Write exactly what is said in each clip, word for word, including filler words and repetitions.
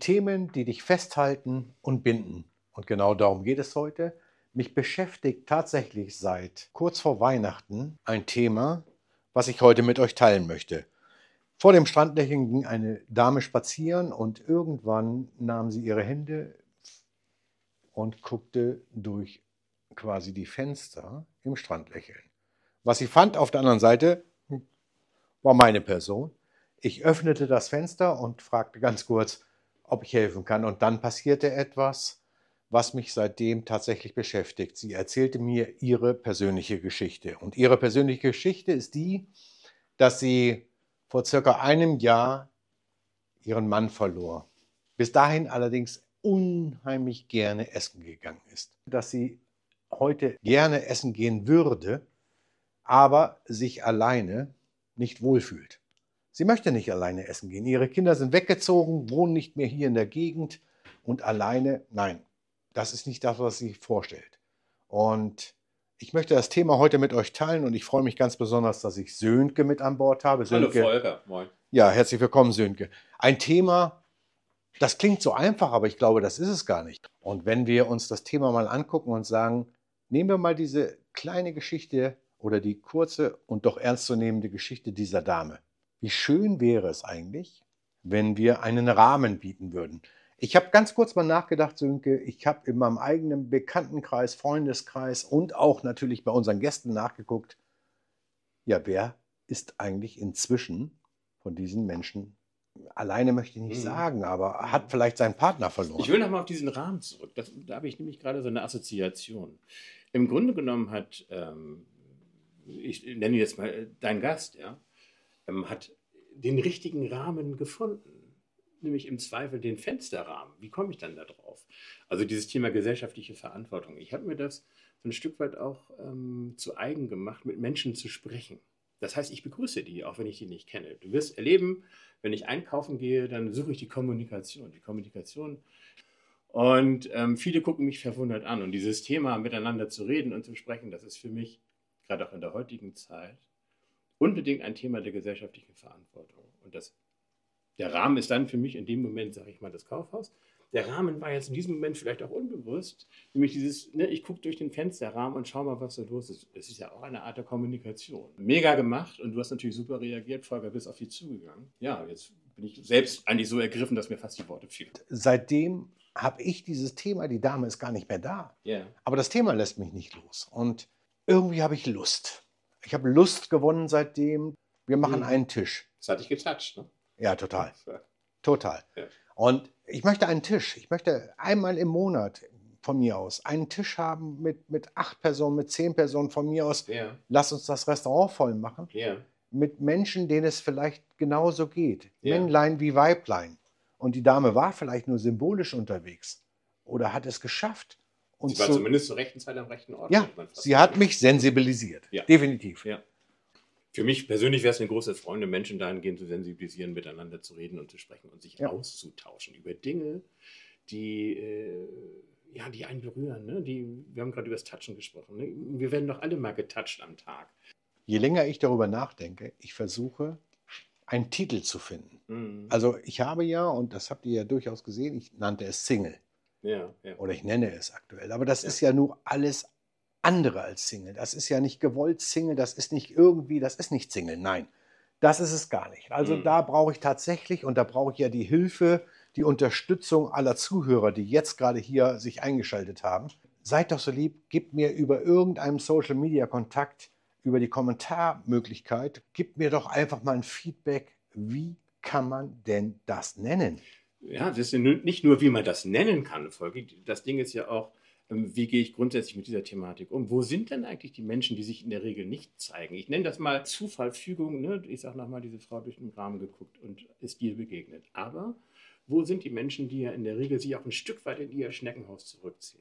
Themen, die dich festhalten und binden. Und genau darum geht es heute. Mich beschäftigt tatsächlich seit kurz vor Weihnachten ein Thema, was ich heute mit euch teilen möchte. Vor dem Strandlächeln ging eine Dame spazieren und irgendwann nahm sie ihre Hände und guckte durch quasi die Fenster im Strandlächeln. Was sie fand auf der anderen Seite, war meine Person. Ich öffnete das Fenster und fragte ganz kurz, ob ich helfen kann. Und dann passierte etwas, was mich seitdem tatsächlich beschäftigt. Sie erzählte mir ihre persönliche Geschichte. Und ihre persönliche Geschichte ist die, dass sie vor circa einem Jahr ihren Mann verlor. Bis dahin allerdings unheimlich gerne essen gegangen ist. Dass sie heute gerne essen gehen würde, aber sich alleine nicht wohlfühlt. Sie möchte nicht alleine essen gehen. Ihre Kinder sind weggezogen, wohnen nicht mehr hier in der Gegend und alleine, nein, das ist nicht das, was sie sich vorstellt. Und ich möchte das Thema heute mit euch teilen und ich freue mich ganz besonders, dass ich Sönke mit an Bord habe. Sönke, Hallo Volker, moin. Ja, herzlich willkommen, Sönke. Ein Thema, das klingt so einfach, aber ich glaube, das ist es gar nicht. Und wenn wir uns das Thema mal angucken und sagen, nehmen wir mal diese kleine Geschichte oder die kurze und doch ernstzunehmende Geschichte dieser Dame. Wie schön wäre es eigentlich, wenn wir einen Rahmen bieten würden. Ich habe ganz kurz mal nachgedacht, Sönke, ich habe in meinem eigenen Bekanntenkreis, Freundeskreis und auch natürlich bei unseren Gästen nachgeguckt, ja, wer ist eigentlich inzwischen von diesen Menschen, alleine möchte ich nicht Mhm. sagen, aber hat vielleicht seinen Partner verloren. Ich will nochmal auf diesen Rahmen zurück. Das, da habe ich nämlich gerade so eine Assoziation. Im Grunde genommen hat, ähm, ich nenne jetzt mal äh, dein Gast, ja, ähm, hat den richtigen Rahmen gefunden. Nämlich im Zweifel den Fensterrahmen. Wie komme ich dann da drauf? Also dieses Thema gesellschaftliche Verantwortung. Ich habe mir das so ein Stück weit auch ähm, zu eigen gemacht, mit Menschen zu sprechen. Das heißt, ich begrüße die, auch wenn ich die nicht kenne. Du wirst erleben, wenn ich einkaufen gehe, dann suche ich die Kommunikation. Die Kommunikation. Und ähm, viele gucken mich verwundert an. Und dieses Thema, miteinander zu reden und zu sprechen, das ist für mich, gerade auch in der heutigen Zeit, unbedingt ein Thema der gesellschaftlichen Verantwortung. Und das Der Rahmen ist dann für mich in dem Moment, sage ich mal, das Kaufhaus. Der Rahmen war jetzt in diesem Moment vielleicht auch unbewusst. Nämlich dieses, ne, ich gucke durch den Fensterrahmen und schau mal, was da los ist. Das ist ja auch eine Art der Kommunikation. Mega gemacht und du hast natürlich super reagiert, Volker, bist auf dich zugegangen. Ja, jetzt bin ich selbst eigentlich so ergriffen, dass mir fast die Worte fielen. Seitdem habe ich dieses Thema, die Dame ist gar nicht mehr da. Yeah. Aber das Thema lässt mich nicht los. Und irgendwie habe ich Lust. Ich habe Lust gewonnen seitdem. Wir machen Mhm. einen Tisch. Das hat dich getoucht, ne? Ja, total. Total. Ja. Und ich möchte einen Tisch. Ich möchte einmal im Monat von mir aus einen Tisch haben mit, mit acht Personen, mit zehn Personen von mir aus. Ja. Lass uns das Restaurant voll machen. Ja. Mit Menschen, denen es vielleicht genauso geht. Ja. Männlein wie Weiblein. Und die Dame war vielleicht nur symbolisch unterwegs oder hat es geschafft. Und Sie war so, zumindest zur rechten Zeit am rechten Ort. ja, muss man fast sie sagen. hat mich sensibilisiert. Ja. Definitiv. Ja. Für mich persönlich wäre es eine große Freude, Menschen dahingehend zu sensibilisieren, miteinander zu reden und zu sprechen und sich Ja. auszutauschen über Dinge, die, äh, ja, die einen berühren. Ne? Die, wir haben gerade über das Touchen gesprochen. Ne? Wir werden doch alle mal getoucht am Tag. Je länger ich darüber nachdenke, ich versuche, einen Titel zu finden. Mhm. Also ich habe ja, und das habt ihr ja durchaus gesehen, ich nannte es Single. Ja, ja. Oder ich nenne es aktuell. Aber das Ja. ist ja nur alles andere als Single. Das ist ja nicht gewollt Single, das ist nicht irgendwie, das ist nicht Single. Nein, das ist es gar nicht. Also Mhm. da brauche ich tatsächlich, und da brauche ich ja die Hilfe, die Unterstützung aller Zuhörer, die jetzt gerade hier sich eingeschaltet haben. Seid doch so lieb, gebt mir über irgendeinen Social Media Kontakt, über die Kommentarmöglichkeit, gebt mir doch einfach mal ein Feedback. Wie kann man denn das nennen? Ja, das ist ja nu- nicht nur, wie man das nennen kann, Volker. Das Ding ist ja auch, ähm, wie gehe ich grundsätzlich mit dieser Thematik um? Wo sind denn eigentlich die Menschen, die sich in der Regel nicht zeigen? Ich nenne das mal Zufall, Fügung. Ne? Ich sage nochmal, diese Frau durch den Rahmen geguckt und ist dir begegnet. Aber wo sind die Menschen, die ja in der Regel sich auch ein Stück weit in ihr Schneckenhaus zurückziehen?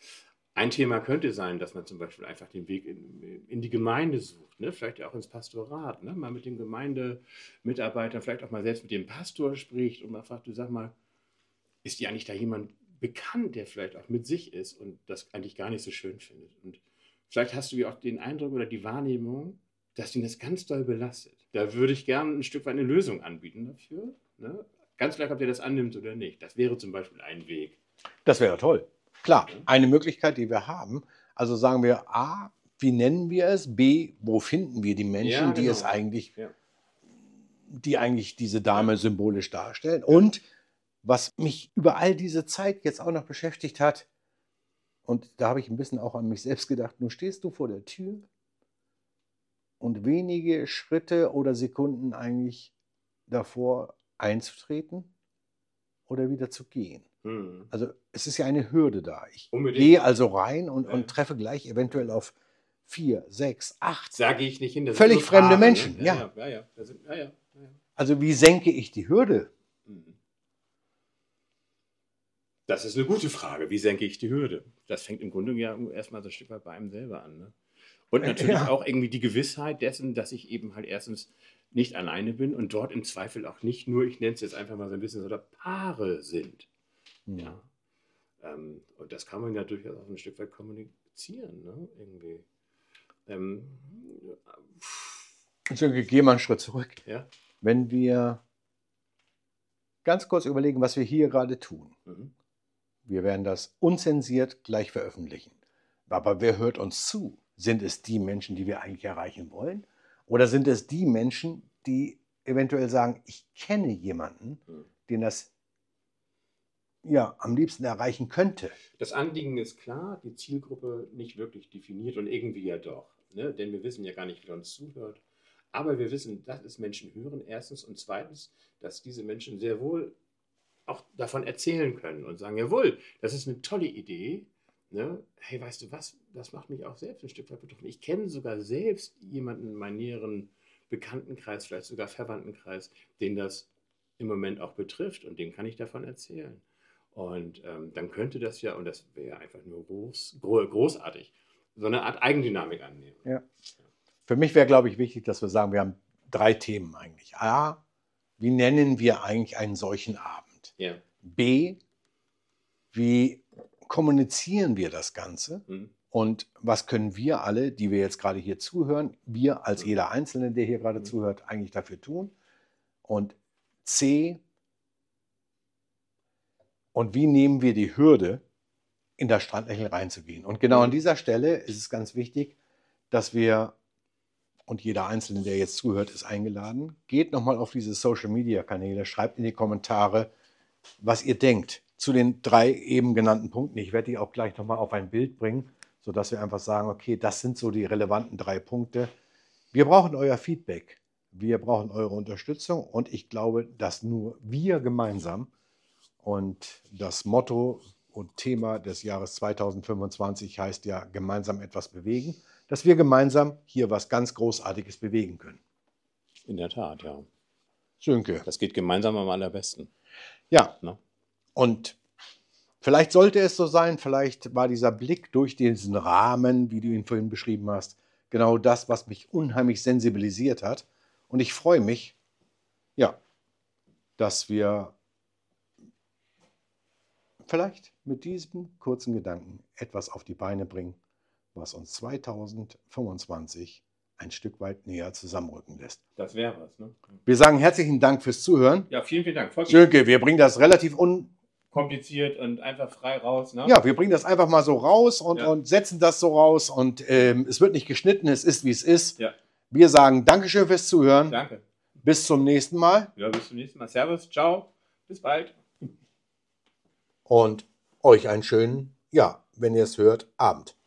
Ein Thema könnte sein, dass man zum Beispiel einfach den Weg in, in die Gemeinde sucht, ne? Vielleicht auch ins Pastorat, ne? Mal mit den Gemeindemitarbeitern, vielleicht auch mal selbst mit dem Pastor spricht und mal fragt, du sag mal, ist dir eigentlich da jemand bekannt, der vielleicht auch mit sich ist und das eigentlich gar nicht so schön findet? Und vielleicht hast du ja auch den Eindruck oder die Wahrnehmung, dass ihn das ganz doll belastet. Da würde ich gerne ein Stück weit eine Lösung anbieten dafür, ne? Ganz gleich, ob der das annimmt oder nicht. Das wäre zum Beispiel ein Weg. Das wäre toll. Klar, eine Möglichkeit, die wir haben. Also sagen wir A, wie nennen wir es? B, wo finden wir die Menschen, Ja, die genau. es eigentlich, Ja. die eigentlich diese Dame symbolisch darstellen? Und was mich über all diese Zeit jetzt auch noch beschäftigt hat, und da habe ich ein bisschen auch an mich selbst gedacht, nun stehst du vor der Tür und wenige Schritte oder Sekunden eigentlich davor einzutreten oder wieder zu gehen. Hm. Also es ist ja eine Hürde da. Ich Unbedingt. gehe also rein und, Ja. und treffe gleich eventuell auf vier, sechs, acht. Sage ich nicht hin. Das Völlig sind nur fremde Paare, Menschen, Ne? ja. Ja, ja, ja. Das sind, ja, ja, ja, ja. Also wie senke ich die Hürde? Mhm. Das ist eine gute Frage. Wie senke ich die Hürde? Das fängt im Grunde ja erstmal so ein Stück weit bei einem selber an. Ne? Und natürlich Ja. auch irgendwie die Gewissheit dessen, dass ich eben halt erstens nicht alleine bin und dort im Zweifel auch nicht nur, ich nenne es jetzt einfach mal so ein bisschen, oder Paare sind. Hm. Ja. Ähm, und das kann man ja durchaus auch ein Stück weit kommunizieren. Ne? Irgendwie. Ähm, Also, ich gehe mal einen Schritt zurück. ja. Wenn wir ganz kurz überlegen, was wir hier gerade tun. Mhm. Wir werden das unzensiert gleich veröffentlichen. Aber wer hört uns zu? Sind es die Menschen, die wir eigentlich erreichen wollen? Oder sind es die Menschen, die eventuell sagen, ich kenne jemanden, Mhm. den das ja am liebsten erreichen könnte? Das Anliegen ist klar, die Zielgruppe nicht wirklich definiert und irgendwie ja doch. Ne? Denn wir wissen ja gar nicht, wer uns zuhört. Aber wir wissen, dass es Menschen hören, erstens. Und zweitens, dass diese Menschen sehr wohl auch davon erzählen können und sagen, jawohl, das ist eine tolle Idee. Ne? Hey, weißt du was, das macht mich auch selbst ein Stück weit betroffen. Ich kenne sogar selbst jemanden in meinem näheren Bekanntenkreis, vielleicht sogar Verwandtenkreis, den das im Moment auch betrifft und dem kann ich davon erzählen. Und ähm, dann könnte das ja, und das wäre einfach nur groß, gro großartig, so eine Art Eigendynamik annehmen. Ja. Für mich wäre, glaube ich, wichtig, dass wir sagen, wir haben drei Themen eigentlich. A, wie nennen wir eigentlich einen solchen Abend? Ja. B, wie kommunizieren wir das Ganze? Hm. Und was können wir alle, die wir jetzt gerade hier zuhören, wir als Mhm. jeder Einzelne, der hier gerade Mhm. zuhört, eigentlich dafür tun? Und C, und wie nehmen wir die Hürde, in das Strandlächeln reinzugehen? Und genau an Mhm. dieser Stelle ist es ganz wichtig, dass wir, und jeder Einzelne, der jetzt zuhört, ist eingeladen, geht nochmal auf diese Social-Media-Kanäle, schreibt in die Kommentare, was ihr denkt zu den drei eben genannten Punkten. Ich werde die auch gleich nochmal auf ein Bild bringen, sodass wir einfach sagen, okay, das sind so die relevanten drei Punkte. Wir brauchen euer Feedback, wir brauchen eure Unterstützung und ich glaube, dass nur wir gemeinsam, und das Motto und Thema des Jahres zweitausendfünfundzwanzig heißt ja gemeinsam etwas bewegen, dass wir gemeinsam hier was ganz Großartiges bewegen können. In der Tat, ja. Sönke. Das geht gemeinsam am allerbesten. Ja, Ne? und vielleicht sollte es so sein, vielleicht war dieser Blick durch diesen Rahmen, wie du ihn vorhin beschrieben hast, genau das, was mich unheimlich sensibilisiert hat. Und ich freue mich, ja, dass wir vielleicht mit diesem kurzen Gedanken etwas auf die Beine bringen, was uns zweitausendfünfundzwanzig ein Stück weit näher zusammenrücken lässt. Das wäre was, ne? Wir sagen herzlichen Dank fürs Zuhören. Ja, vielen, vielen Dank. Voll Sönke, wir bringen das relativ un... kompliziert und einfach frei raus, ne? Ja, wir bringen das einfach mal so raus und, Ja. und setzen das so raus und ähm, es wird nicht geschnitten, es ist, wie es ist. Ja. Wir sagen Dankeschön fürs Zuhören. Danke. Bis zum nächsten Mal Ja, bis zum nächsten Mal. Servus, ciao, bis bald. und euch einen schönen, ja, wenn ihr es hört, Abend.